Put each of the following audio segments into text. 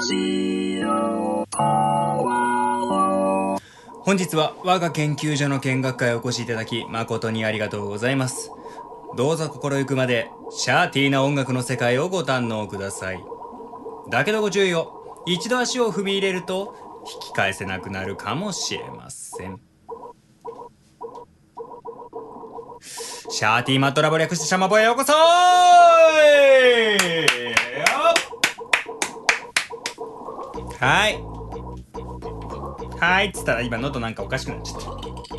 本日は我が研究所の見学会をお越しいただき誠にありがとうございます。どうぞ心ゆくまでシャーティーな音楽の世界をご堪能ください。だけどご注意を。一度足を踏み入れると引き返せなくなるかもしれません。シャーティーマットラボ略してシャマボへようこそー。はいはいっつったら今喉なんかおかしくなっちゃった。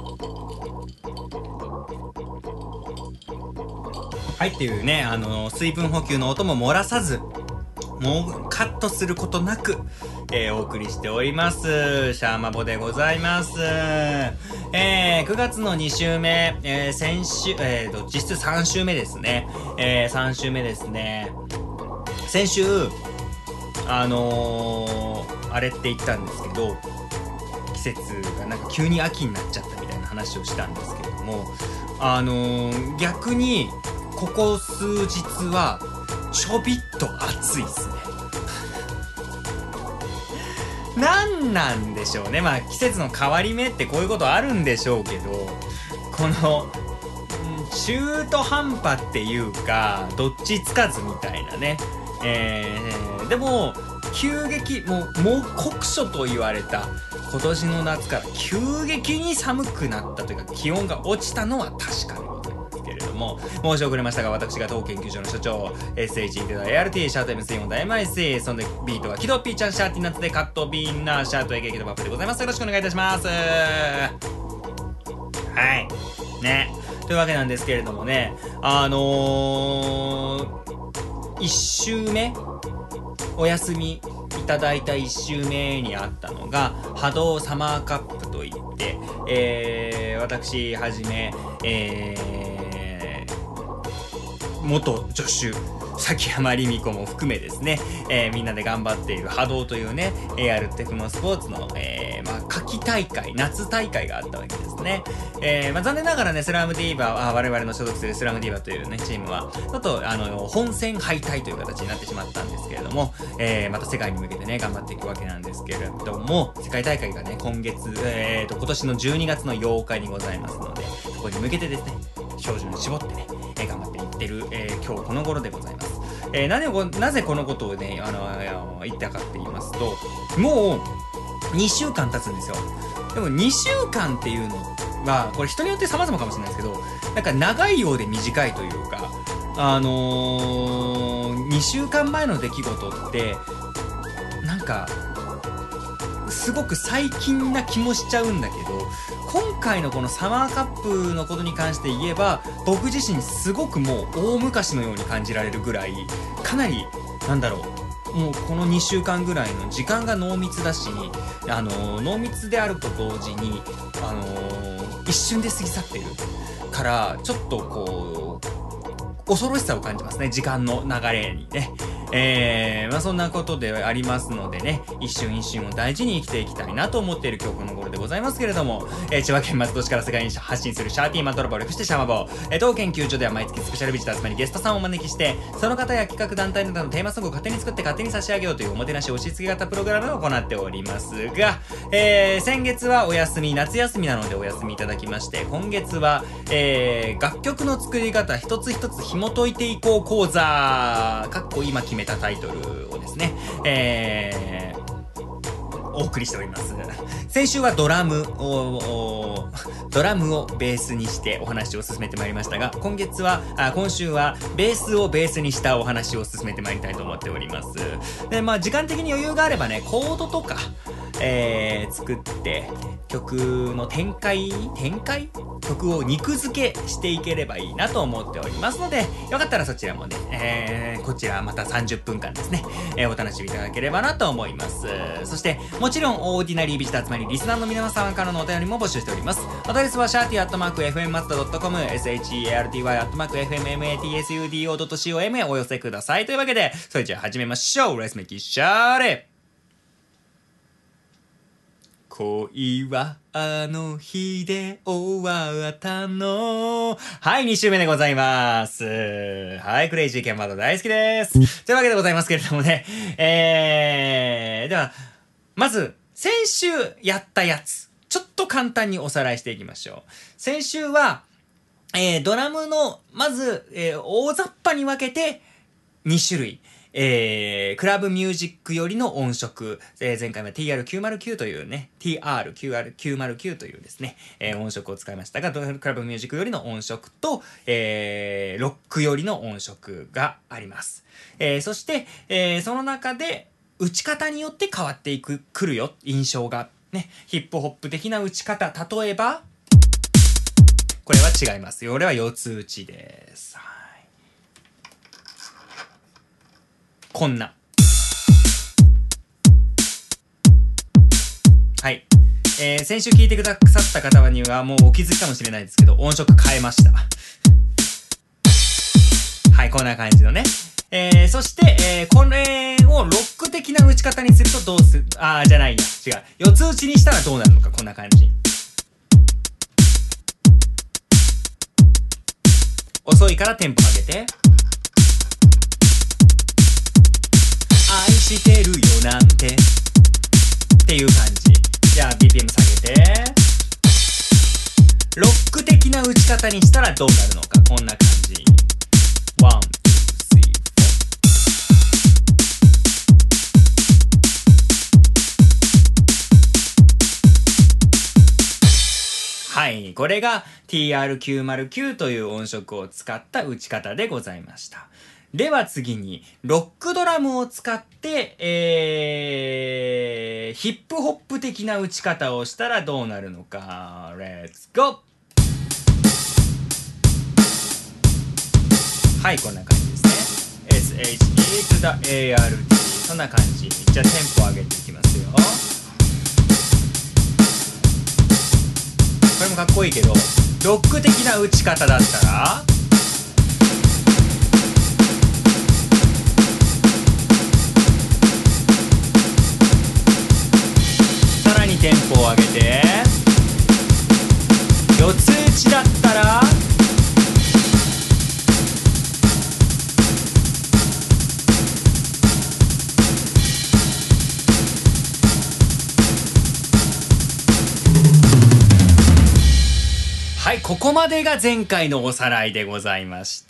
はいっていうね、水分補給の音も漏らさず、もうカットすることなく、お送りしております。シャーマボでございます。9月の2週目、先週、実質3週目ですね。3週目ですね。先週、あれって言ったんですけど、季節がなんか急に秋になっちゃったみたいな話をしたんですけれども、逆に、ここ数日は、ちょびっと暑いですね。なんでしょうね。まあ季節の変わり目ってこういうことあるんでしょうけど、この中途半端っていうかどっちつかずみたいなね。でも急激もう酷暑と言われた今年の夏から急激に寒くなったというか気温が落ちたのは確かにございますけれども、申し遅れましたが私が当研究所の所長 SHE-ART シャート MC4-MIC そんでビートはキドピーちゃんシャーティナッツでカットビーンナーシャート AK キドバップでございます。よろしくお願いいたします。はいね、というわけなんですけれどもね、1週目お休みいただいた1週目にあったのが波動サマーカップといって、私はじめ、元助手崎山里美子も含めですね、みんなで頑張っている波動というね AR テクノスポーツの、夏季大会夏大会があったわけですね。残念ながらねスラムディーバー我々の所属するスラムディーバーというねチームはちょっと本戦敗退という形になってしまったんですけれども、また世界に向けてね頑張っていくわけなんですけれども、世界大会がね今月、今年の12月の8日にございますので、そこに向けてですね照準を絞ってね、頑張っていってる、今日この頃でございます。なぜこのことをね言ったかって言いますと、もう2週間経つんですよ。でも2週間っていうのはこれ人によって様々かもしれないですけど、なんか長いようで短いというか、2週間前の出来事ってなんかすごく最近な気もしちゃうんだけど、今回のこのサマーカップのことに関して言えば僕自身すごくもう大昔のように感じられるぐらい、かなりなんだろう、もうこの2週間ぐらいの時間が濃密だし、濃密であると同時に、一瞬で過ぎ去ってるからちょっとこう恐ろしさを感じますね、時間の流れにね。そんなことでありますのでね、一瞬一瞬を大事に生きていきたいなと思っている今日この頃でございますけれども、千葉県松戸市から世界に発信するシャーティーマントラボ略してシャマボ、当研究所では毎月スペシャルビジター集まりゲストさんをお招きして、その方や企画団体などのテーマソングを勝手に作って勝手に差し上げようというおもてなし押し付け型プログラムを行っておりますが、先月はお休み、夏休みなのでお休みいただきまして、今月は、楽曲の作り方一つ一つ紐解いていこう講座今決めたタイトルをですね、お送りしております。先週はドラムをベースにしてお話を進めてまいりましたが、今週はベースをベースにしたお話を進めてまいりたいと思っております。で、時間的に余裕があればね、コードとか、作って曲の展開曲を肉付けしていければいいなと思っておりますので、よかったらそちらもね、こちらまた30分間ですね、お楽しみいただければなと思います。そしてもちろんオーディナリービジターつまりリスナーの皆様からのお便りも募集しております。アドレスはsharty@fmmatsuda.com sharty@fmmatsudo.com へお寄せください。というわけでそれじゃあ始めましょう。 Let's make it share。恋はあの日で終わったの。はい、2週目でございます。はい、クレイジーケンバード大好きです。というわけでございますけれどもね、 では、まず、先週やったやつ、ちょっと簡単におさらいしていきましょう。先週は、ドラムの、まず、大雑把に分けて、2種類。クラブミュージックよりの音色、前回は TR909 というね、TR909 というですね、音色を使いましたが、クラブミュージックよりの音色と、ロックよりの音色があります。そして、その中で、打ち方によって変わってくるよ、印象が。ね、ヒップホップ的な打ち方、例えば、これは違いますよ。俺は四つ打ちです。はい。こんな。はい。先週聞いてくださった方にはもうお気づきかもしれないですけど、音色変えました。はい、こんな感じのね。そして、これをロック的な打ち方にするとどうする、じゃないや。違う。四つ打ちにしたらどうなるのか、こんな感じ。遅いからテンポ上げて。愛してるよなんてっていう感じ。じゃあ BPM 下げて。ロック的な打ち方にしたらどうなるのか、こんな感じ。ワン、ツー、スリー、フォー。はい、これが TR909 という音色を使った打ち方でございました。では次に、ロックドラムを使って、ヒップホップ的な打ち方をしたらどうなるのか。Let's go! はい、こんな感じですね。SHE to the ART。そんな感じ。じゃあテンポ上げていきますよ。これもかっこいいけど、ロック的な打ち方だったら、さらにテンポを上げて、四つ打ちだったら、はい、ここまでが前回のおさらいでございました。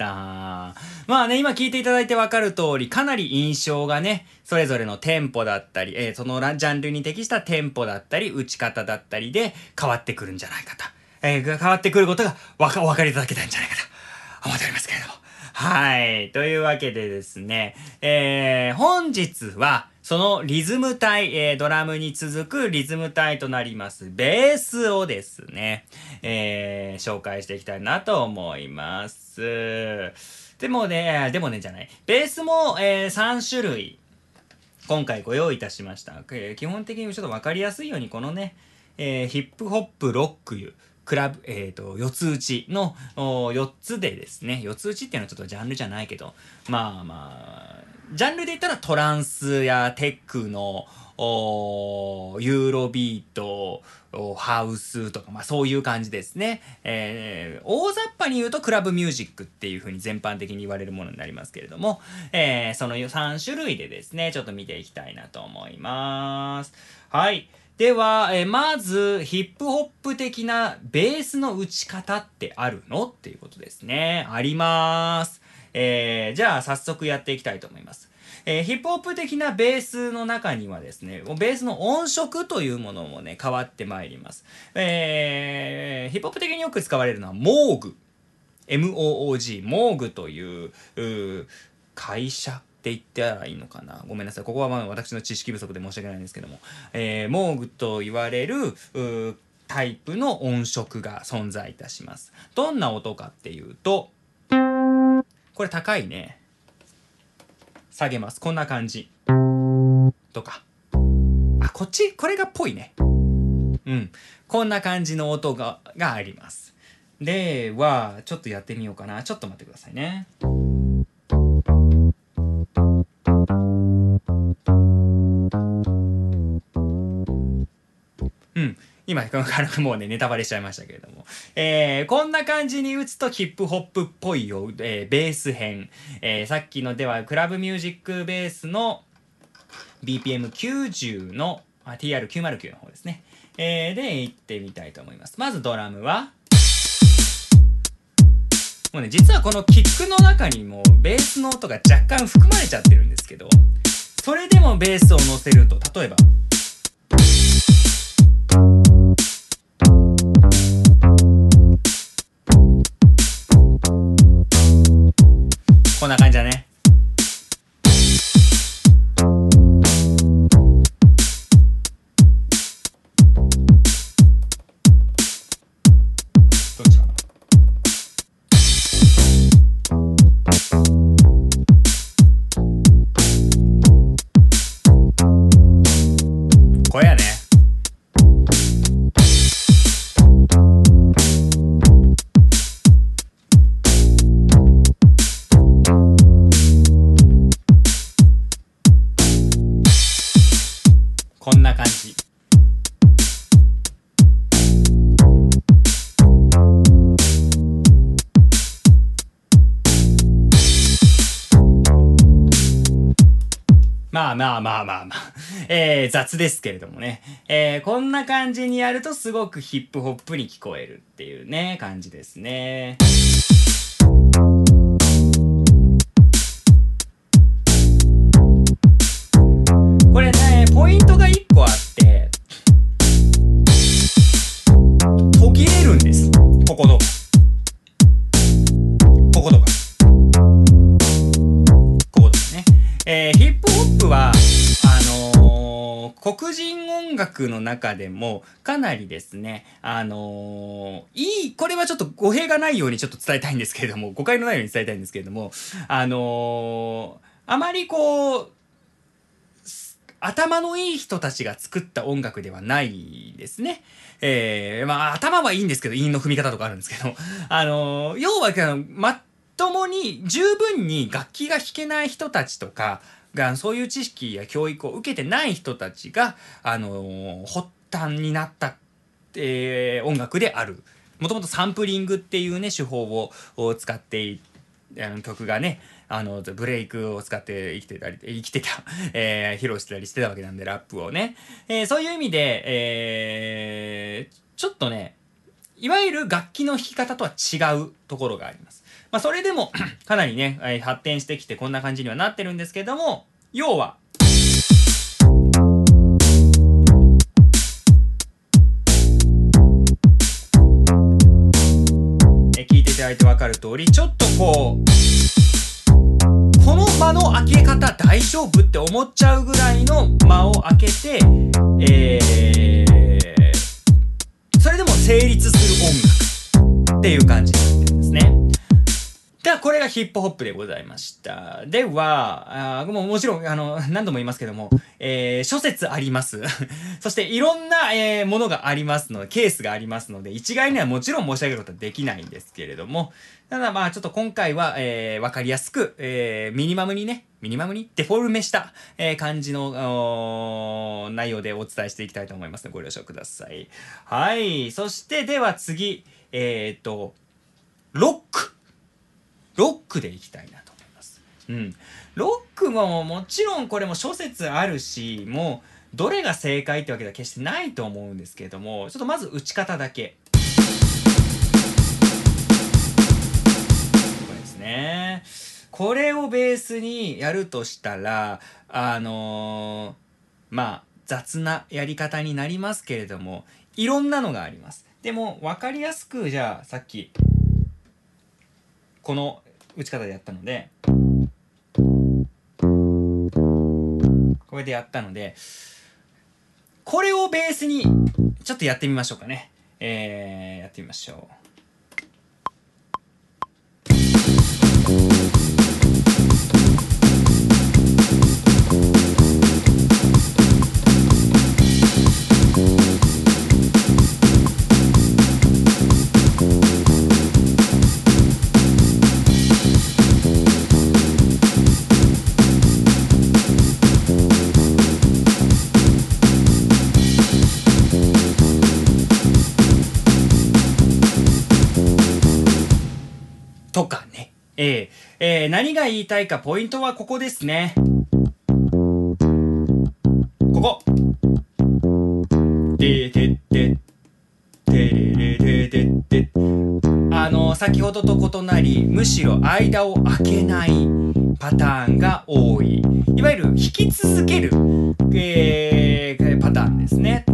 まあね、今聞いていただいてわかる通り、かなり印象がね、それぞれのテンポだったり、そのジャンルに適したテンポだったり、打ち方だったりで変わってくるんじゃないかと。変わってくることがお分かりいただけたんじゃないかと思っておりますけれども。はい。というわけでですね、本日は、そのリズム体、ドラムに続くリズム体となります、ベースをですね、紹介していきたいなと思います。でもねじゃない。ベースも、3種類、今回ご用意いたしました。基本的にちょっとわかりやすいように、このね、ヒップホップ、ロック、クラブ、四つ打ちの4つでですね、四つ打ちっていうのはちょっとジャンルじゃないけど、まあ、ジャンルで言ったらトランスやテックの、ユーロビート、ハウスとか、まあそういう感じですね。大雑把に言うとクラブミュージックっていう風に全般的に言われるものになりますけれども、その3種類でですね、ちょっと見ていきたいなと思います。はい。では、まず、ヒップホップ的なベースの打ち方ってあるのっていうことですね。あります。じゃあ、早速やっていきたいと思います。ヒップホップ的なベースの中にはですね、ベースの音色というものもね、変わってまいります。ヒップホップ的によく使われるのは、モーグ。MOOG、モーグという、会社って言ったらいいのかな。ごめんなさい。ここはまあ私の知識不足で申し訳ないんですけども、モーグと言われる、タイプの音色が存在いたします。どんな音かっていうと、これ高いね。下げます。こんな感じ。とか。これがっぽいね。こんな感じの音があります。では、ちょっとやってみようかな。ちょっと待ってくださいね。今、軽くもうね、ネタバレしちゃいましたけれども。こんな感じに打つとヒップホップっぽいよ、ベース編。さっきのでは、クラブミュージックベースの BPM90 のTR909 の方ですね。で、行ってみたいと思います。まずドラムは、もうね、実はこのキックの中にもベースの音が若干含まれちゃってるんですけど、それでもベースを乗せると、例えば、こんな感じだね。どっちかな。これやね。こんな感じ。まあまあまあまあまあ。雑ですけれどもね。こんな感じにやるとすごくヒップホップに聞こえるっていうね、感じですね。これね、ポイントが1個あって、途切れるんです。こことか。こことか。ここですね。ヒップホップは、黒人音楽の中でもかなりですね、これはちょっと語弊がないようにちょっと伝えたいんですけれども、誤解のないように伝えたいんですけれども、あまりこう、頭のいい人たちが作った音楽ではないですね。まあ、頭はいいんですけど、韻の踏み方とかあるんですけど、要は、まともに、十分に楽器が弾けない人たちとか、そういう知識や教育を受けてない人たちが、発端になった、音楽である。もともとサンプリングっていうね、手法を使って曲がね、ブレイクを使って生きてた、披露してたりしてたわけなんで、ラップをね。そういう意味で、ちょっとね、いわゆる楽器の弾き方とは違うところがあります。まあ、それでも、かなりね、発展してきてこんな感じにはなってるんですけども、要は、聞いていただいてわかる通り、ちょっとこう、この間の開け方大丈夫って思っちゃうぐらいの間を開けて、それでも成立する音楽っていう感じになってるんですね。では、これがヒップホップでございました。では、もちろん、何度も言いますけども、諸説あります。そして、いろんな、ものがありますので、ケースがありますので、一概にはもちろん申し上げることはできないんですけれども、ただまあ、ちょっと今回は、わかりやすく、ミニマムにデフォルメした、感じの、内容でお伝えしていきたいと思いますので、ご了承ください。はい。そして、では次、ロックでいきたいなと思います。うん。ロックももちろんこれも諸説あるし、もうどれが正解ってわけでは決してないと思うんですけれども、ちょっとまず打ち方だけ。これですね。これをベースにやるとしたら、まあ、雑なやり方になりますけれども、いろんなのがあります。でも、わかりやすく、じゃあ、さっき、この打ち方でやったので、これでやったので、これをベースにちょっとやってみましょうかね。やってみましょう。とかね。何が言いたいかポイントはここですね。 先ほどと異なり、むしろ間を空けないパターンが多い。いわゆる弾き続ける、パターンですね。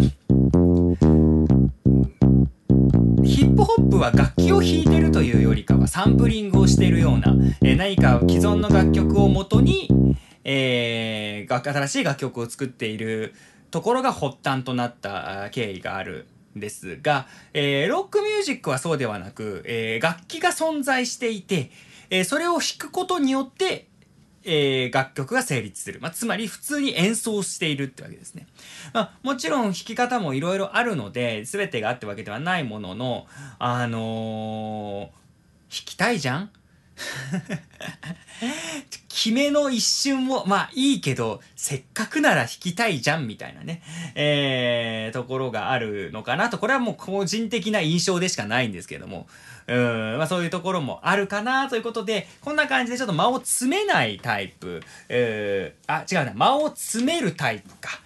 ヒップホップは楽器を弾いてるというよりかはサンプリングをしているような、何か既存の楽曲をもとに、新しい楽曲を作っているところが発端となった経緯があるんですが、ロックミュージックはそうではなく、楽器が存在していて、それを弾くことによって、楽曲が成立する。つまり普通に演奏しているってわけですね。もちろん弾き方もいろいろあるので、全てがあってわけではないものの、弾きたいじゃん決めの一瞬も、いいけど、せっかくなら弾きたいじゃんみたいなね、ところがあるのかなと。これはもう個人的な印象でしかないんですけども。そういうところもあるかなということで、こんな感じでちょっと間を詰めないタイプ。違うな。間を詰めるタイプか。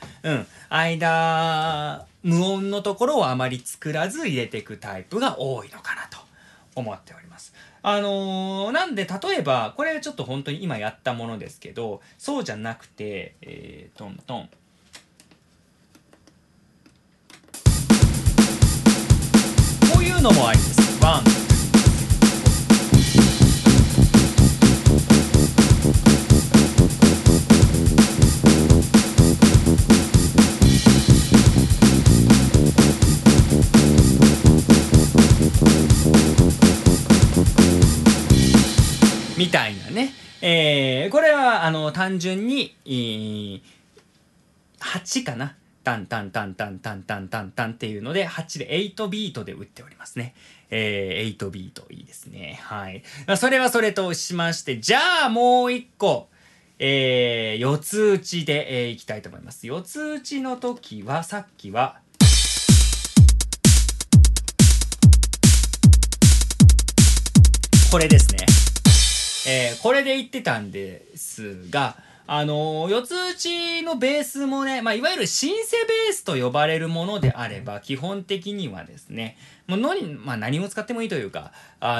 無音のところをあまり作らず入れていくタイプが多いのかなと思っております。なんで、例えば、これちょっと本当に今やったものですけど、そうじゃなくて、トントン。こういうのもありです。ワン、みたいなね。これは、単純に、8かな。タンタンタンタンタンタンタンタンっていうので、8で8ビートで打っておりますね。8ビートいいですね。はい。それはそれとしまして、じゃあもう一個、四つ打ちで、いきたいと思います。四つ打ちの時は、さっきは、これですね。これで言ってたんですが、四つ打ちのベースもね、いわゆるシンセベースと呼ばれるものであれば、基本的にはですね、もう何を使ってもいいというか、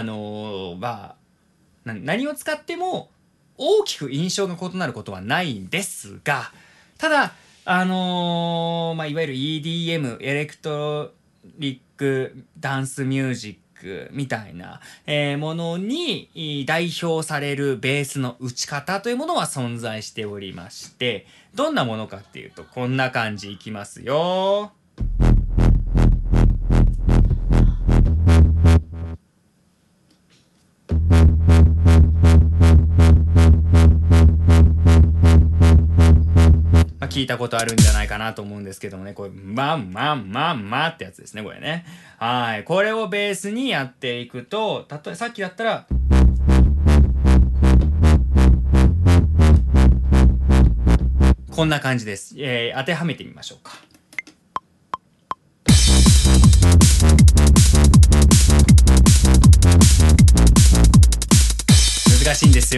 何を使っても大きく印象が異なることはないんですが、ただ、いわゆる EDM、エレクトリックダンスミュージック、みたいな、ものに代表されるベースの打ち方というものは存在しておりまして、どんなものかっていうとこんな感じいきますよ。聞いたことあるんじゃないかなと思うんですけどもね、これ、ってやつですね、これね。はい。これをベースにやっていくと、例えばさっきだったら、こんな感じです。当てはめてみましょうか。難しいんですよ。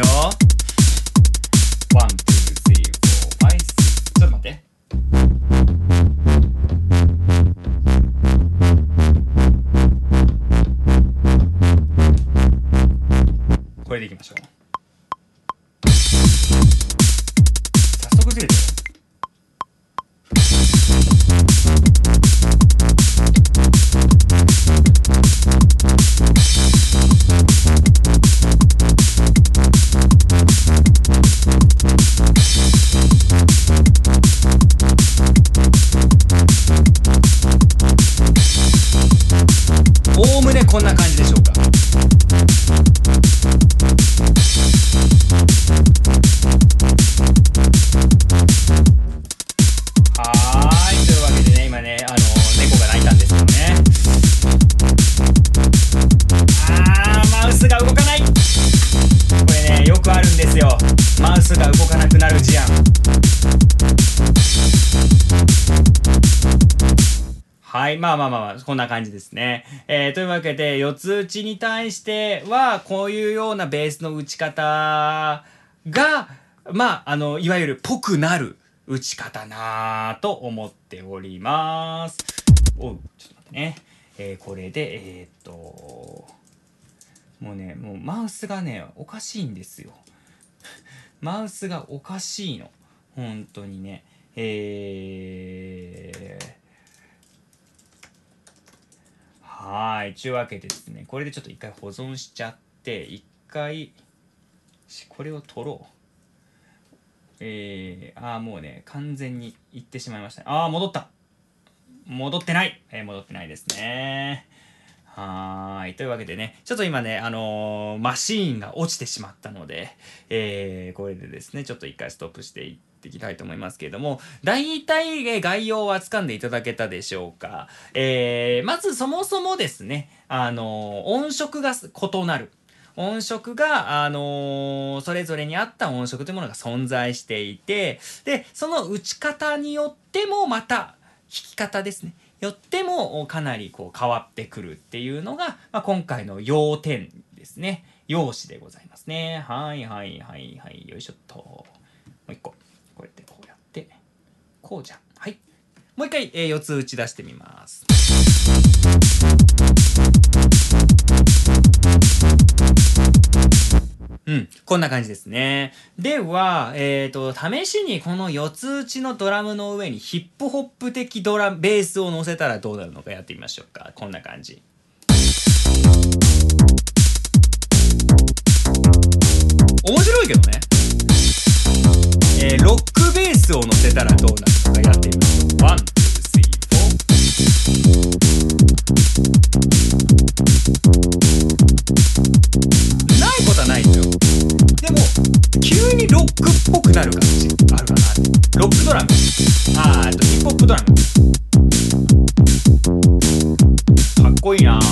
ワン、ツー、スリー、フォー、ファイ、シックス。ちょっと待って。これでいきましょう。早速ずれてる。おおむねこんな感じでしょうか。はーい、というわけでね、今ね、猫が鳴いたんですけどね。マウスが動かない。これね、よくあるんですよ。マウスが動かなくなる事案。はい。こんな感じですね。というわけで、四つ打ちに対しては、こういうようなベースの打ち方が、いわゆるぽくなる打ち方なぁと思っております。ちょっと待ってね。これで、 もうね、もうマウスがね、おかしいんですよ。マウスがおかしいの。本当にね。はい。ちゅうわけでですね、これでちょっと一回保存しちゃって、一回、これを取ろう。もうね、完全にいってしまいましたね。戻った。戻ってない。戻ってないですね。はい。というわけでね、ちょっと今ね、マシーンが落ちてしまったので、これでですね、ちょっと一回ストップしていっていきたいと思いますけれども、大体概要は掴んでいただけたでしょうか。まずそもそもですね、音色が異なる。音色が、それぞれに合った音色というものが存在していて、で、その打ち方によってもまた、弾き方ですね。よってもかなりこう変わってくるっていうのが、今回の要点ですね。要旨でございますね。はいはいはいはい。よいしょっと。もう一個。こうやってこうやって。こうじゃん。はい。もう一回、4つ打ち出してみます。こんな感じですね。では、試しにこの4つ打ちのドラムの上にヒップホップ的ベースを乗せたらどうなるのかやってみましょうか。こんな感じ。面白いけどね。ロックベースを乗せたらどうなるのかやってみましょう。1、2、3、4。ないことはないんですよ。でも、急にロックっぽくなる感じあるかな。ロックドラム。ヒップホップドラム。かっこいいな。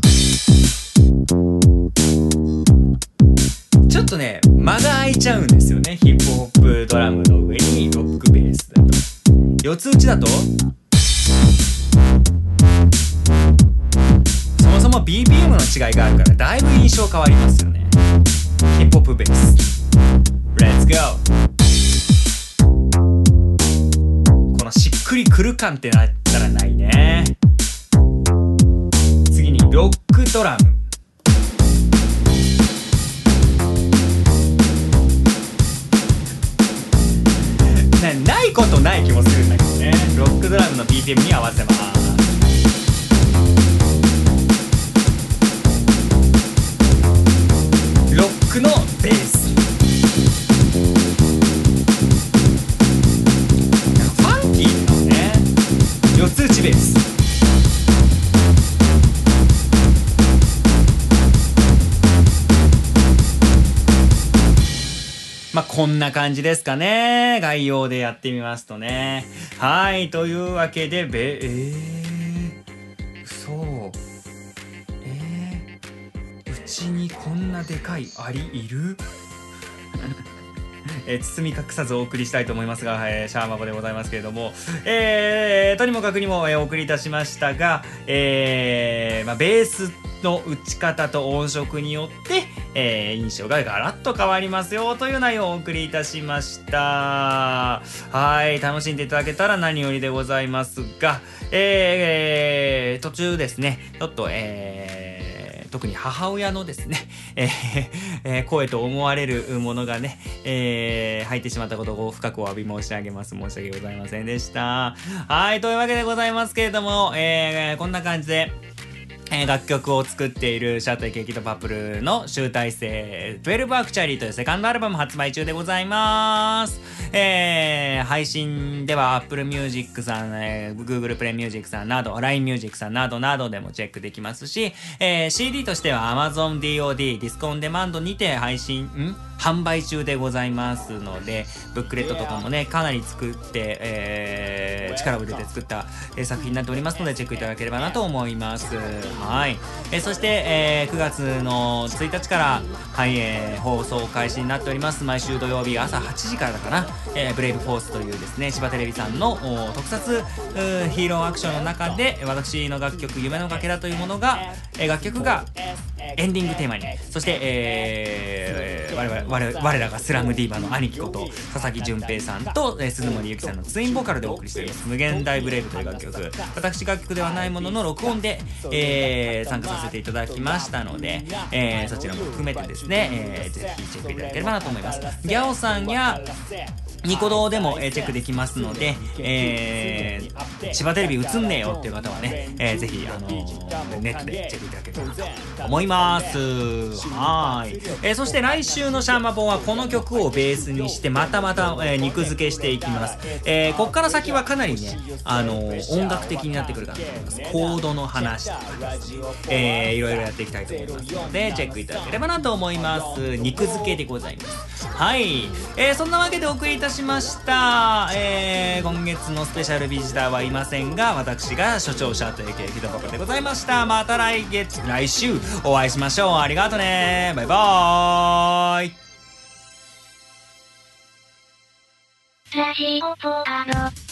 ちょっとね、間が空いちゃうんですよね。ヒップホップドラムの上にロックベースだと。四つ打ちだと、そもそも BPM の違いがあるからだいぶ印象変わりますよね。ヒップホップベース。Let's go! このしっくりくる感ってなったらないね。次にロックドラム。ないことない気もするんだけどね。ロックドラムの BPM に合わせます。ロックのベース。ファンキーだよね。四つ打ちベース。こんな感じですかね。概要でやってみますとね。はい。というわけで、そう。うちにこんなでかいアリいる包み隠さずお送りしたいと思いますが、シャーマボでございますけれども、とにもかくにも、お送りいたしましたが、ベースの打ち方と音色によって、印象がガラッと変わりますよという内容をお送りいたしました。はい、楽しんでいただけたら何よりでございますが、途中ですね、ちょっと、特に母親のですね、声と思われるものがね、入ってしまったことを深くお詫び申し上げます。申し訳ございませんでした。はい、というわけでございますけれども、こんな感じで、楽曲を作っているシャートイケーキとパープルの集大成12アクチャリーというセカンドアルバム発売中でございます。配信では Apple Music さん、Google Play Music さんなど LINE Music さんなどなどでもチェックできますし、CD としては Amazon DOD ディスコオンデマンドにて販売中でございますので、ブックレットとかもねかなり作って、力を入れて作った、作品になっておりますのでチェックいただければなと思います。はい。そして、9月の1日から、はい、放送開始になっております。毎週土曜日朝8時からだかな、ブレイブフォースというですね、千葉テレビさんの特撮ヒーローアクションの中で私の楽曲夢のかけらというものが、楽曲がエンディングテーマに、そして、我らがスラムディーバの兄貴こと佐々木純平さんと、鈴森ゆきさんのツインボーカルでお送りしています無限大ブレイブという楽曲、私楽曲ではないものの録音で、参加させていただきましたので、そちらも含めてですね、ぜひチェックいただければなと思います。ギャオさんやニコ動でも、チェックできますので、千葉テレビ映んねえよっていう方はね、ぜひ、ネットでチェックいただければなと思います。はい。そして来週のシャーマポンはこの曲をベースにしてまた、肉付けしていきます。こっから先はかなりね、音楽的になってくるかなと思います。コードの話とかですね、いろいろやっていきたいと思いますので、チェックいただければなと思います。肉付けでございます。はい。そんなわけでお送りいたしました。今月のスペシャルビジターはいませんが、私が所長者というひどばこでございました。また来週お会いしましょう。ありがとね。バイバーイ。 ラジオポアド。